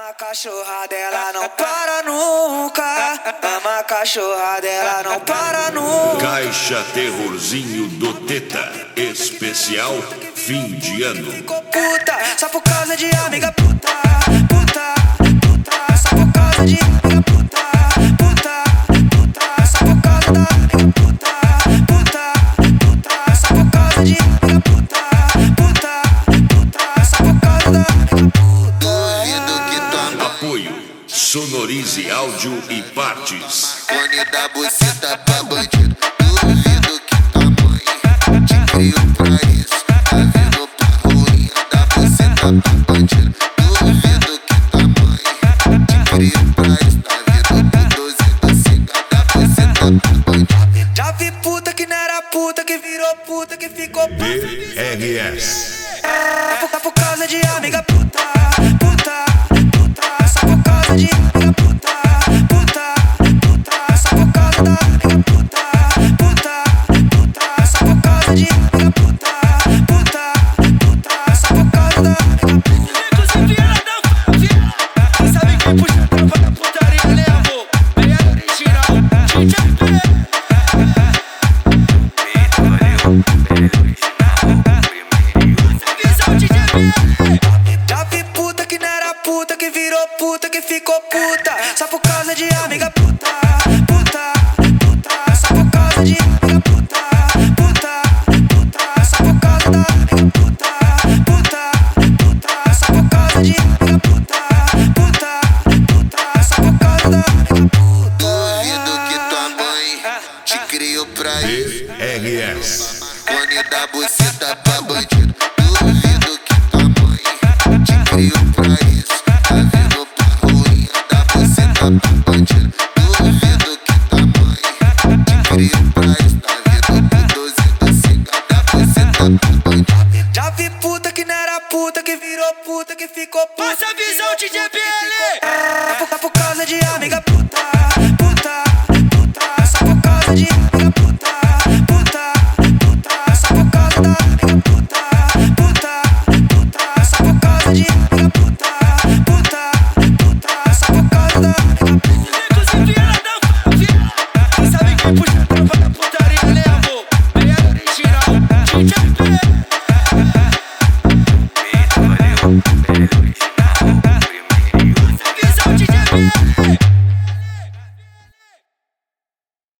a cachorrada, ela não para nunca. Ama a cachorrada, ela não para nunca. Caixa Terrorzinho do Teta, especial fim de ano. Ficou puta, só por causa de amiga puta, puta, puta. Só por causa de amiga puta, puta, puta. Só por causa da amiga puta, puta, puta. Só por causa de amiga puta, puta, puta. Só por causa da amiga puta. Apoio Sonorize Áudio e Partes. Cone da buceta pra bandido. Duvido que tua mãe te criou pra isso. Tá vindo pra ruim da buceta pra bandido. Duvido que tua mãe te criou pra isso. Tá vindo pro 12 do cigarro da buceta pra bandido. Já vi puta que não era puta, que virou puta, que ficou puta. BRS. Só por causa de amiga puta, puta, puta. Só por causa de amiga puta, puta, puta. Só por causa da amiga puta, puta, puta. Só por causa de amiga puta, puta, puta. Só por causa da amiga puta. Sabe quem puxa a tropa da putaria, né, amor? Aí é original, DJ P. Já vi puta que não era puta, que virou puta, que ficou puta. Só por causa de amiga puta, puta, puta. Só por causa de amiga puta, puta, puta. Só por causa da amiga puta, puta, puta. Só por causa de amiga puta, puta, puta. Só por causa da amiga puta. Duvido que tua mãe te criou pra isso. BRS. Cone da buceta pra bandido. Duvido que tua mãe te criou pra isso. Tá vindo pra ruim da buceta pra bandido. Duvido que tua mãe te criou pra isso. Tá vindo pro 12 do cigarro da buceta pra bandido. Já vi puta que não era puta, que virou puta, que ficou puta. Passa a visão, DJ PL. Só por